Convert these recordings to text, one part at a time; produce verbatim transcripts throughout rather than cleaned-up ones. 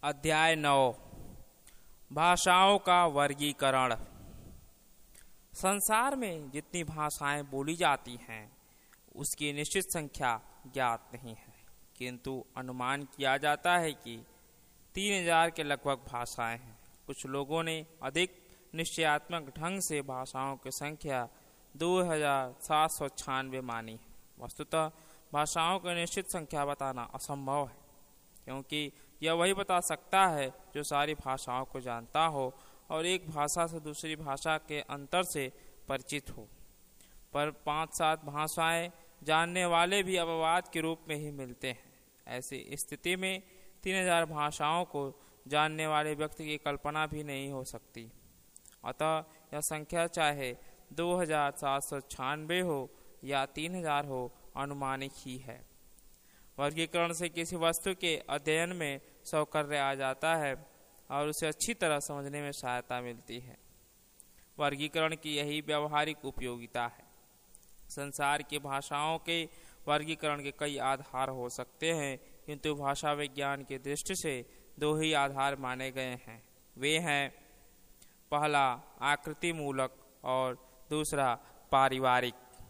अध्याय नौ भाषाओं का वर्गीकरण। संसार में जितनी भाषाएं बोली जाती हैं उसकी निश्चित संख्या ज्ञात नहीं है, किंतु अनुमान किया जाता है कि तीन हजार के लगभग भाषाएं हैं। कुछ लोगों ने अधिक निश्चयात्मक ढंग से भाषाओं की संख्या दो हजार सात सौ छियानवे मानी है। वस्तुतः भाषाओं की निश्चित संख्या बताना असंभव है, क्योंकि यह वही बता सकता है जो सारी भाषाओं को जानता हो और एक भाषा से दूसरी भाषा के अंतर से परिचित हो। पर पांच सात भाषाएं जानने वाले भी अपवाद के रूप में ही मिलते हैं। ऐसी स्थिति में तीन हजार भाषाओं को जानने वाले व्यक्ति की कल्पना भी नहीं हो सकती। अतः यह संख्या चाहे दो हजार सात सौ छियानवे हो या तीन हजार हो, अनुमानिक ही है। वर्गीकरण से किसी वस्तु के अध्ययन में सौकर्य आ जाता है और उसे अच्छी तरह समझने में सहायता मिलती है। वर्गीकरण की यही व्यावहारिक उपयोगिता है। संसार की भाषाओं के वर्गीकरण के कई आधार हो सकते हैं, किंतु भाषा विज्ञान की दृष्टि से दो ही आधार माने गए हैं। वे हैं पहला आकृति मूलक और दूसरा पारिवारिक।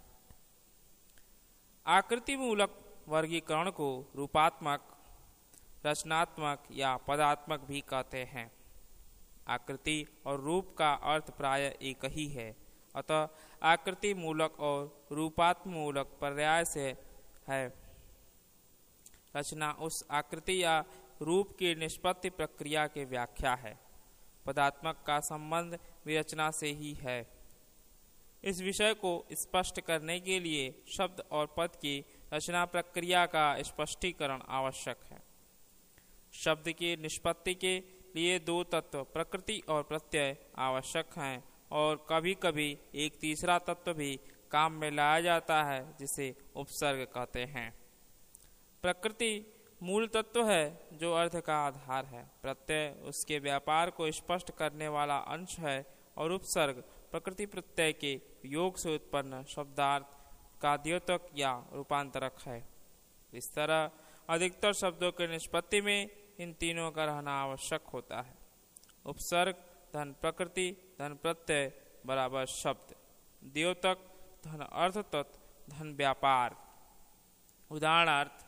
आकृति मूलक वर्गीकरण को रूपात्मक, रचनात्मक या पदात्मक भी कहते हैं। आकृति और रूप का अर्थ प्रायः एक ही है, अतः आकृति मूलक और रूपात्मक मूलक पर्याय से है। रचना उस आकृति या रूप की निष्पत्ति प्रक्रिया की व्याख्या है। पदात्मक का संबंध विरचना से ही है। इस विषय को स्पष्ट करने के लिए शब्द और पद की रचना प्रक्रिया का स्पष्टीकरण आवश्यक है। शब्द की निष्पत्ति के लिए दो तत्व प्रकृति और प्रत्यय आवश्यक हैं, और कभी कभी एक तीसरा तत्व भी काम में लाया जाता है, जिसे उपसर्ग कहते हैं। प्रकृति मूल तत्व है जो अर्थ का आधार है। प्रत्यय उसके व्यापार को स्पष्ट करने वाला अंश है, और उपसर्ग प्रकृति प्रत्यय के योग से उत्पन्न शब्दार्थ का द्योतक या रूपांतरक है। इस तरह अधिकतर शब्दों के निष्पत्ति में इन तीनों का रहना आवश्यक होता है। उपसर्ग धन प्रकृति धन प्रत्यय बराबर शब्द, द्योतक धन अर्थ तत्व धन व्यापार। उदाहरणार्थ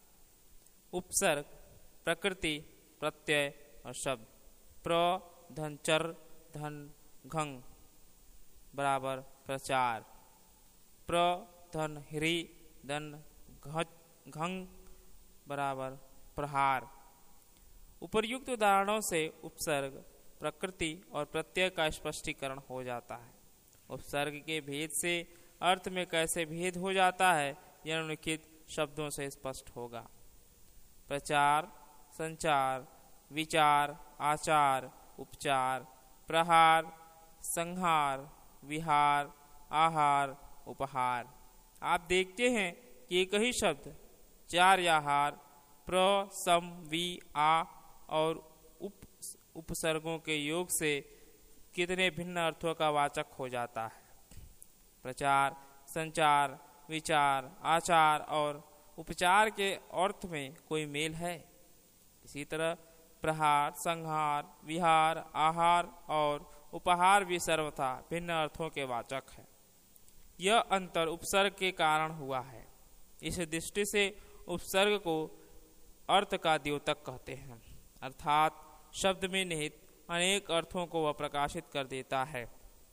उपसर्ग प्रकृति प्रत्यय और शब्द। प्र धन चर धन घंग बराबर प्रचार। प्र धन ह्री धन घंग बराबर प्रहार। उपर्युक्त उदाहरणों से उपसर्ग प्रकृति और प्रत्यय का स्पष्टीकरण हो जाता है। उपसर्ग के भेद से अर्थ में कैसे भेद हो जाता है, यह निम्नलिखित शब्दों से स्पष्ट होगा। प्रचार, संचार, विचार, आचार, उपचार, प्रहार, संहार, विहार, आहार, उपहार। आप देखते हैं कि एक ही शब्द चार या हार, प्र, सम, वि, आ और उप उपसर्गों के योग से कितने भिन्न अर्थों का वाचक हो जाता है। प्रचार, संचार, विचार, आचार और उपचार के अर्थ में कोई मेल है। इसी तरह प्रहार, संहार, विहार, आहार और उपहार भी सर्वथा भिन्न अर्थों के वाचक है। यह अंतर उपसर्ग के कारण हुआ है। इस दृष्टि से उपसर्ग को अर्थ का द्योतक कहते हैं, अर्थात शब्द में निहित अनेक अर्थों को वह प्रकाशित कर देता है।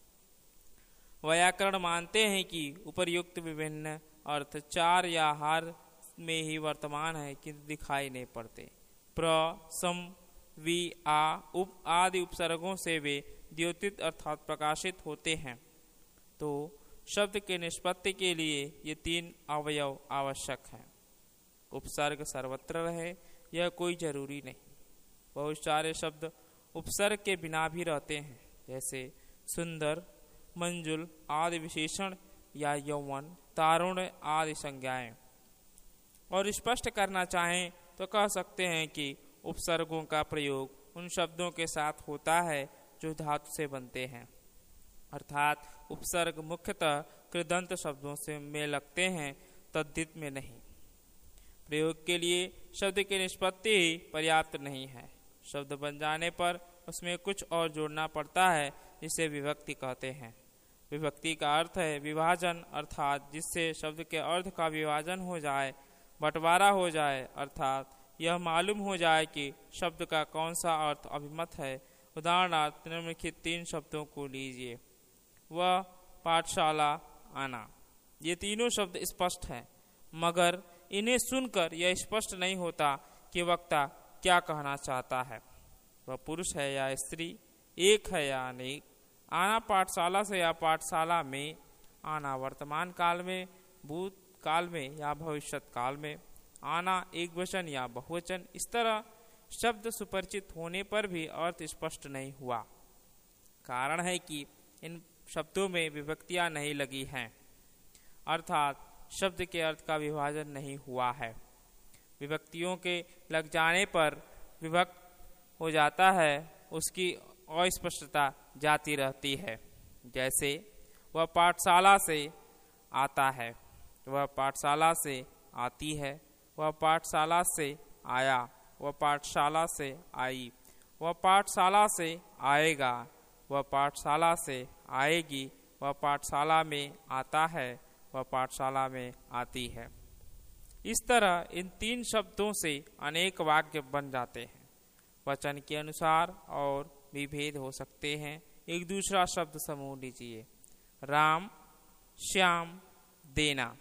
व्याकरण मानते हैं कि उपर्युक्त विभिन्न अर्थ चार या हार में ही वर्तमान है, किंतु दिखाई नहीं पड़ते। प्र, सम, वि, आ, उप आदि उपसर्गों से वे द्योतित अर्थात प्रकाशित होते हैं। तो शब्द के निष्पत्ति के लिए ये तीन अवयव आवश्यक हैं। उपसर्ग सर्वत्र रहे यह कोई जरूरी नहीं। बहुत सारे शब्द उपसर्ग के बिना भी रहते हैं, जैसे सुंदर, मंजुल आदि विशेषण या यौवन, तारुण्य आदि संज्ञाएं। और स्पष्ट करना चाहें तो कह सकते हैं कि उपसर्गों का प्रयोग उन शब्दों के साथ होता है जो धातु से बनते हैं, अर्थात उपसर्ग मुख्यतः कृदंत शब्दों से में लगते हैं, तद्धित में नहीं। प्रयोग के लिए शब्द की निष्पत्ति ही पर्याप्त नहीं है। शब्द बन जाने पर उसमें कुछ और जोड़ना पड़ता है, जिसे विभक्ति कहते हैं। विभक्ति का अर्थ है विभाजन, अर्थात जिससे शब्द के अर्थ का विभाजन हो जाए, बंटवारा हो जाए, अर्थात यह मालूम हो जाए कि शब्द का कौन सा अर्थ अभिमत है। उदाहरणार्थ निम्नलिखित तीन शब्दों को लीजिए। वह, पाठशाला, आना। ये तीनों शब्द स्पष्ट हैं, मगर इन्हें सुनकर यह स्पष्ट नहीं होता कि वक्ता क्या कहना चाहता है। वह पुरुष है या स्त्री, एक है या अनेक। आना पाठशाला से या पाठशाला में, आना वर्तमान काल में, भूत काल में या भविष्यत काल में, आना एक वचन या बहुवचन। इस तरह शब्द सुपरिचित होने पर भी अर्थ स्पष्ट नहीं हुआ। कारण है कि इन शब्दों में विभक्तियां नहीं लगी हैं, अर्थात शब्द के अर्थ का विभाजन नहीं हुआ है। विभक्तियों के लग जाने पर विभक्त हो जाता है, उसकी अस्पष्टता जाती रहती है। जैसे वह पाठशाला से आता है, वह पाठशाला से आती है, वह पाठशाला से आया, वह पाठशाला से आई, वह पाठशाला से आएगा, वह पाठशाला से आएगी, वह पाठशाला में आता है, वह पाठशाला में आती है। इस तरह इन तीन शब्दों से अनेक वाक्य बन जाते हैं। वचन के अनुसार और भी भेद हो सकते हैं। एक दूसरा शब्द समूह लीजिए। राम, श्याम, देना।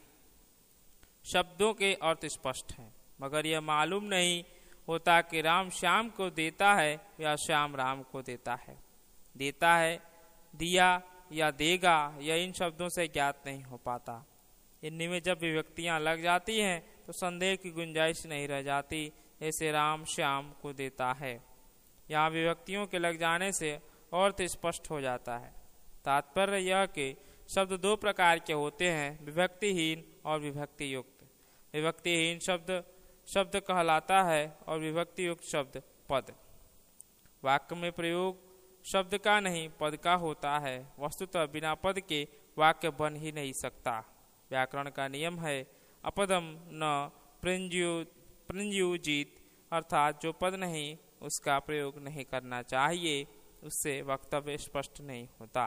शब्दों के अर्थ स्पष्ट हैं, मगर यह मालूम नहीं होता कि राम श्याम को देता है या श्याम राम को देता है। देता है, दिया या देगा, यह इन शब्दों से ज्ञात नहीं हो पाता। इनमें जब विभक्तियां लग जाती हैं तो संदेह की गुंजाइश नहीं रह जाती, जैसे राम श्याम को देता है। यहाँ विभक्तियों के लग जाने से अर्थ स्पष्ट हो जाता है। तात्पर्य यह कि शब्द दो प्रकार के होते हैं, विभक्तिहीन और विभक्ति युक्त। विभक्तिहीन शब्द शब्द कहलाता है और विभक्ति युक्त शब्द पद। वाक्य में प्रयोग शब्द का नहीं पद का होता है। वस्तुतः बिना पद के वाक्य बन ही नहीं सकता। व्याकरण का नियम है अपदम न प्रयुज्येत, अर्थात जो पद नहीं उसका प्रयोग नहीं करना चाहिए, उससे वक्तव्य स्पष्ट नहीं होता।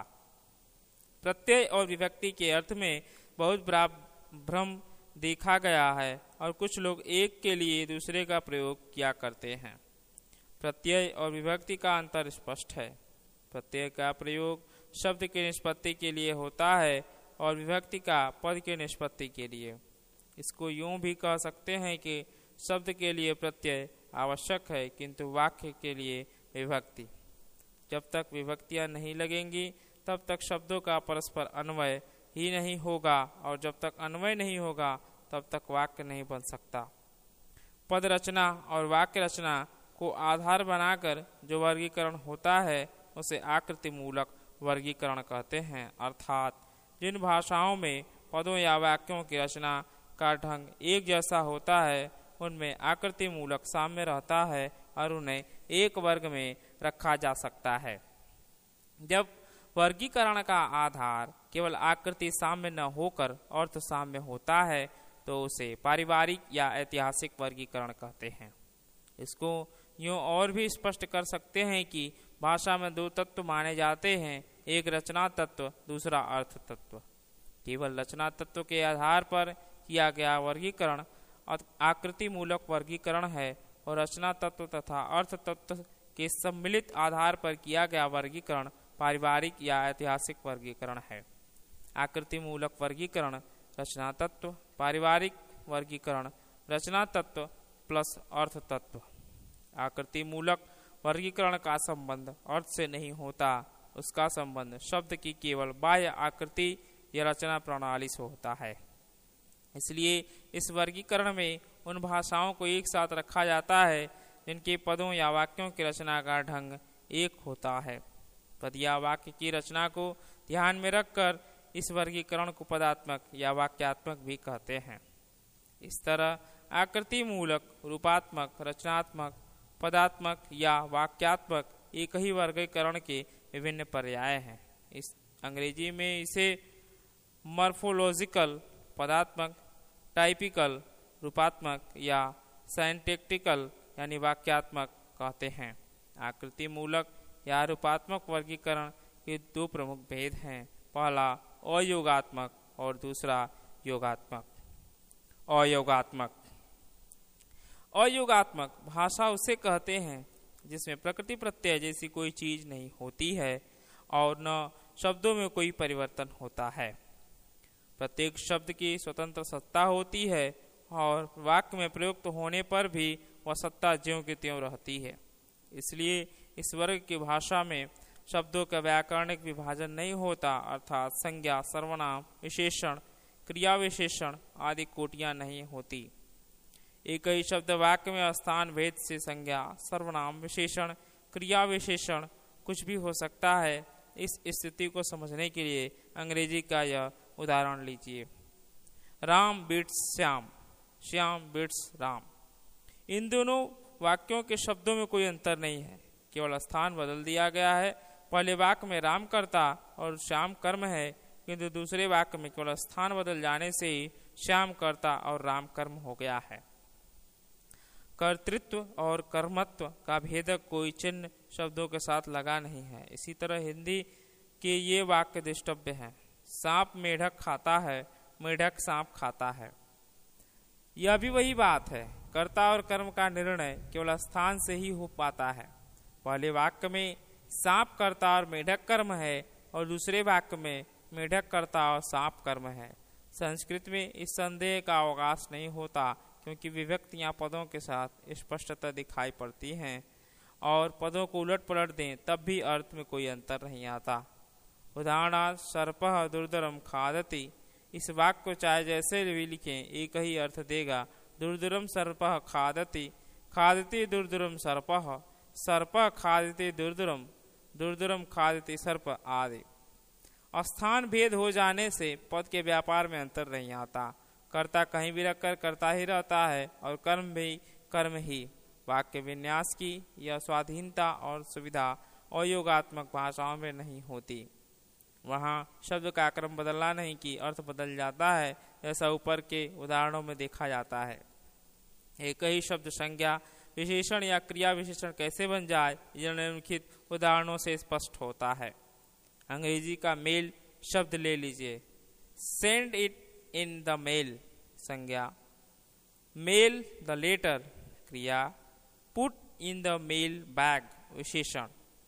प्रत्यय और विभक्ति के अर्थ में बहुत बड़ा भ्रम देखा गया है और कुछ लोग एक के लिए दूसरे का प्रयोग किया करते हैं। प्रत्यय और विभक्ति का अंतर स्पष्ट है। प्रत्यय का प्रयोग शब्द की निष्पत्ति के लिए होता है और विभक्ति का पद के निष्पत्ति के लिए। इसको यूं भी कह सकते हैं कि शब्द के लिए प्रत्यय आवश्यक है, किंतु वाक्य के लिए विभक्ति। जब तक विभक्तियां नहीं लगेंगी तब तक शब्दों का परस्पर अन्वय ही नहीं होगा, और जब तक अन्वय नहीं होगा तब तक वाक्य नहीं बन सकता। पद रचना और वाक्य रचना को आधार बनाकर जो वर्गीकरण होता है उसे आकृति मूलक वर्गीकरण कहते हैं, अर्थात जिन भाषाओं में पदों या वाक्यों की रचना का ढंग एक जैसा होता है उनमें आकृति मूलक साम्य रहता है और उन्हें एक वर्ग में रखा जा सकता है। जब वर्गीकरण का आधार केवल आकृति साम्य न होकर अर्थ साम्य होता है तो उसे पारिवारिक या ऐतिहासिक वर्गीकरण कहते हैं। इसको यूं और भी स्पष्ट कर सकते हैं कि भाषा में दो तत्व माने जाते हैं, एक रचना तत्व, दूसरा अर्थ तत्व। केवल रचना तत्व के आधार पर किया गया वर्गीकरण आकृति मूलक वर्गीकरण है और रचना तत्व तथा अर्थ तत्व के सम्मिलित आधार पर किया गया वर्गीकरण पारिवारिक या ऐतिहासिक वर्गीकरण है। आकृति मूलक वर्गीकरण रचना तत्व, पारिवारिक वर्गीकरण रचना तत्व प्लस अर्थ तत्व। आकृति मूलक वर्गीकरण का संबंध अर्थ से नहीं होता, उसका संबंध शब्द की केवल बाह्य आकृति या रचना प्रणाली से होता है। इसलिए इस वर्गीकरण में उन भाषाओं को एक साथ रखा जाता है जिनके पदों या वाक्यों की रचना का ढंग एक होता है। पद या वाक्य की रचना को ध्यान में रखकर इस वर्गीकरण को पदात्मक या वाक्यात्मक भी कहते हैं। इस तरह आकृति मूलक, रूपात्मक, रचनात्मक, पदात्मक या वाक्यात्मक एक ही वर्गीकरण के विभिन्न पर्याय हैं। इस अंग्रेजी में इसे मॉर्फोलॉजिकल, पदात्मक, टाइपिकल, रूपात्मक या सिंटैक्टिकल यानी वाक्यात्मक कहते हैं। आकृति मूलक या रूपात्मक वर्गीकरण के दो प्रमुख भेद हैं। पहला अयोगात्मक और दूसरा योगात्मक। अयोगात्मक अयोगात्मक भाषा उसे कहते हैं जिसमें प्रकृति प्रत्यय जैसी कोई चीज नहीं होती है और न शब्दों में कोई परिवर्तन होता है। प्रत्येक शब्द की स्वतंत्र सत्ता होती है और वाक्य में प्रयुक्त होने पर भी वह सत्ता ज्यों की त्यों रहती है। इसलिए इस वर्ग की भाषा में शब्दों का व्याकरणिक विभाजन नहीं होता, अर्थात संज्ञा, सर्वनाम, विशेषण, क्रिया विशेषण आदि कोटियां नहीं होती। एक ही शब्द वाक्य में स्थान भेद से संज्ञा, सर्वनाम, विशेषण, क्रिया विशेषण कुछ भी हो सकता है। इस स्थिति को समझने के लिए अंग्रेजी का यह उदाहरण लीजिए। Ram beats Shyam, Shyam beats Ram. इन दोनों वाक्यों के शब्दों में कोई अंतर नहीं है, केवल स्थान बदल दिया गया है। पहले वाक्य में राम कर्ता और श्याम कर्म है, किंतु दूसरे वाक्य में केवल स्थान बदल जाने से ही श्याम कर्ता और राम कर्म हो गया है। कर्तृत्व और कर्मत्व का भेदक कोई चिन्ह शब्दों के साथ लगा नहीं है। इसी तरह हिंदी के ये वाक्य द्रष्टव्य हैं। सांप मेढक खाता है, मेढक सांप खाता है। यह भी वही बात है। कर्ता और कर्म का निर्णय केवल स्थान से ही हो पाता है। पहले वाक्य में सांप कर्ता और मेढक कर्म है और दूसरे वाक्य में मेढक कर्ता और सांप कर्म है। संस्कृत में इस संदेह का अवकाश नहीं होता, क्योंकि विभक्तियां पदों के साथ स्पष्टता दिखाई पड़ती हैं और पदों को उलट पलट दें तब भी अर्थ में कोई अंतर नहीं आता। उदाहरणार्थ सर्पः दुर्धरम खादति, इस वाक्य को चाहे जैसे भी लिखें एक ही अर्थ देगा। दुर्धरम सर्पः खादति, खादति दुर्धरम सर्पः, सर्पः खादति दुर्धरम, दुर्धरम खादति सर्प आदि। स्थान भेद हो जाने से पद के व्यापार में अंतर नहीं आता। कर्ता कहीं भी रखकर कर्ता ही रहता है और कर्म भी कर्म ही। वाक्य विन्यास की यह स्वाधीनता और सुविधा अयोगात्मक भाषाओं में नहीं होती। वहाँ शब्द का क्रम बदलना नहीं कि अर्थ बदल जाता है, जैसा ऊपर के उदाहरणों में देखा जाता है। एक ही शब्द संज्ञा, विशेषण या क्रिया विशेषण कैसे बन जाए, यह निम्नलिखित उदाहरणों से स्पष्ट होता है। अंग्रेजी का मेल शब्द ले लीजिए। Send it in the mail संज्ञा, मेल द लेटर क्रिया, put in the mail bag विशेषण।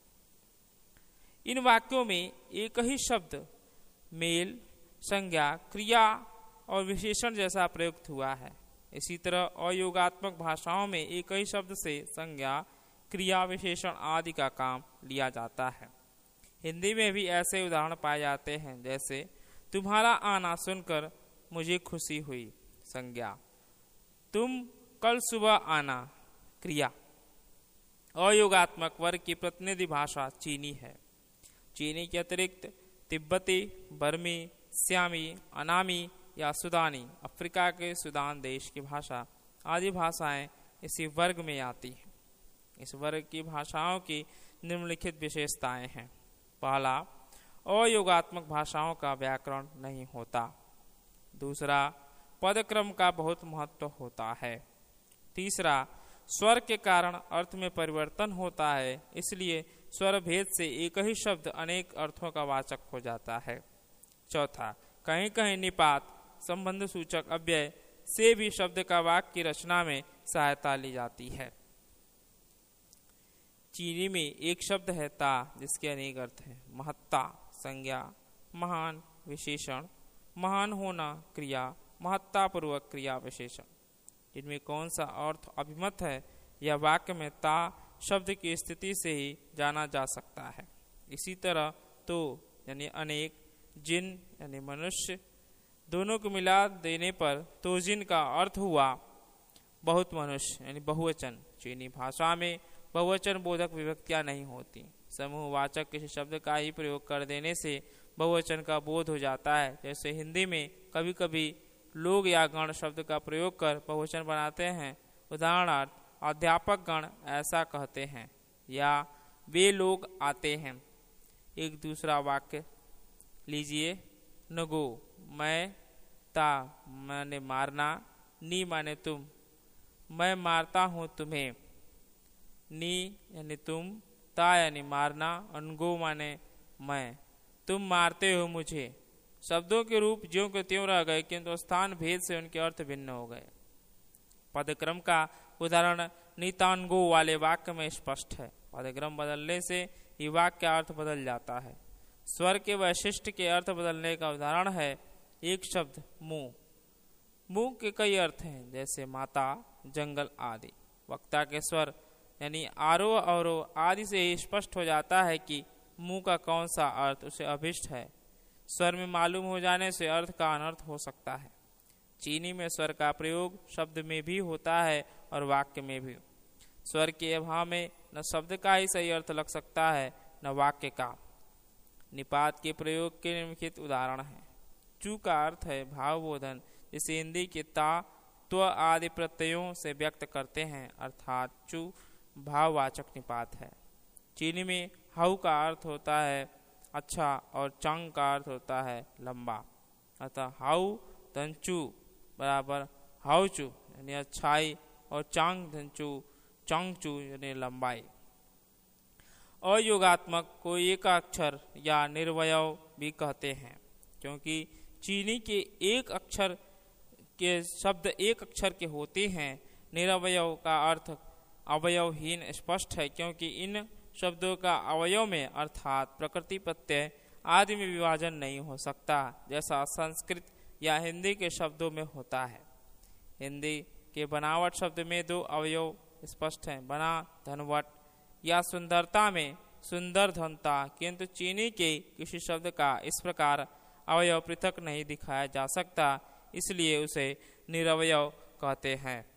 इन वाक्यों में एक ही शब्द मेल, संज्ञा, क्रिया और विशेषण जैसा प्रयुक्त हुआ है। इसी तरह अयोगात्मक भाषाओं में एक ही शब्द से संज्ञा, क्रिया, विशेषण आदि का काम लिया जाता है। हिंदी में भी ऐसे उदाहरण पाए जाते हैं, जैसे तुम्हारा आना सुनकर मुझे खुशी हुई संज्ञा, तुम कल सुबह आना क्रिया। अयोगात्मक वर्ग की प्रतिनिधि भाषा चीनी है। चीनी के अतिरिक्त तिब्बती, बर्मी, श्यामी, अनामी या सुदानी, अफ्रीका के सुदान देश की भाषा आदि भाषाएं इसी वर्ग में आती हैं। इस वर्ग की भाषाओं की निम्नलिखित विशेषताएं हैं। पहला, अयोगात्मक भाषाओं का व्याकरण नहीं होता। दूसरा, पदक्रम का बहुत महत्व होता है। तीसरा, स्वर के कारण अर्थ में परिवर्तन होता है, इसलिए स्वर भेद से एक ही शब्द अनेक अर्थों का वाचक हो जाता है। चौथा, कहीं कहीं निपात, संबंध सूचक अव्यय से भी शब्द का वाक्य की रचना में सहायता ली जाती है। चीनी में एक शब्द है ता, जिसके अनेक अर्थ हैं। महत्ता संज्ञा, महान विशेषण, महान होना क्रिया, महत्ता पूर्वक क्रिया विशेषण। इनमें कौन सा अर्थ अभिमत है, यह वाक्य में ता शब्द की स्थिति से ही जाना जा सकता है। इसी तरह तो यानी अनेक, जिन यानी मनुष्य, दोनों को मिला देने पर तो जिन का अर्थ हुआ बहुत मनुष्य यानी बहुवचन। चीनी भाषा में बहुवचन बोधक विभक्तियां नहीं होती। समूहवाचक किसी शब्द का ही प्रयोग कर देने से बहुवचन का बोध हो जाता है। जैसे हिंदी में कभी कभी लोग या गण शब्द का प्रयोग कर बहुवचन बनाते हैं। उदाहरणार्थ, अध्यापक गण ऐसा कहते हैं या वे लोग आते हैं। एक दूसरा वाक्य लीजिए। नगो, मैं, ता माने मारना, नी माने तुम, मैं मारता हूँ तुम्हें। नी यानी तुम, ता यानी मारना, अनगो माने मैं, तुम मारते हो मुझे। शब्दों के रूप ज्यों के त्यों रह गए, किंतु स्थान भेद से उनके अर्थ भिन्न हो गए। पदक्रम का उदाहरण नीतानगो वाले वाक्य में स्पष्ट है। पदक्रम बदलने से ही वाक्य का अर्थ बदल जाता है। स्वर के वैशिष्ट के अर्थ बदलने का उदाहरण है एक शब्द मुंह। मुंह के कई अर्थ हैं, जैसे माता, जंगल आदि। वक्ता के स्वर यानी आरोह अवरोह आदि से ही स्पष्ट हो जाता है कि मुंह का कौन सा अर्थ उसे अभिष्ट है। स्वर में मालूम हो जाने से अर्थ का अनर्थ हो सकता है। चीनी में स्वर का प्रयोग शब्द में भी होता है और वाक्य में भी। स्वर के अभाव में न शब्द का ही सही अर्थ लग सकता है न वाक्य का। निपात के प्रयोग के निम्नलिखित उदाहरण हैं। चू का अर्थ है भावबोधन, जिसे हिंदी के ता, त्व आदि प्रत्ययों से व्यक्त करते हैं, अर्थात चू भाववाचक निपात है। चीनी में हाउ का अर्थ होता है अच्छा और चंग का अर्थ होता है लंबा, अतः हाउ धनचू बराबर हाउचू यानी अच्छाई और चांग धनचू चंगचू यानी लंबाई। अयोगात्मक को एक अक्षर या निर्वयव भी कहते हैं, क्योंकि चीनी के एक अक्षर के शब्द एक अक्षर के होते हैं। निरवयव का अर्थ अवयवहीन स्पष्ट है, क्योंकि इन शब्दों का अवयव में अर्थात प्रकृति प्रत्यय आदि में विभाजन नहीं हो सकता, जैसा संस्कृत या हिंदी के शब्दों में होता है। हिंदी के बनावट शब्द में दो अवयव स्पष्ट हैं, बना धनवट, या सुंदरता में सुंदर धनता, किंतु चीनी के किसी शब्द का इस प्रकार अवयव पृथक नहीं दिखाया जा सकता, इसलिए उसे निरवयव कहते हैं।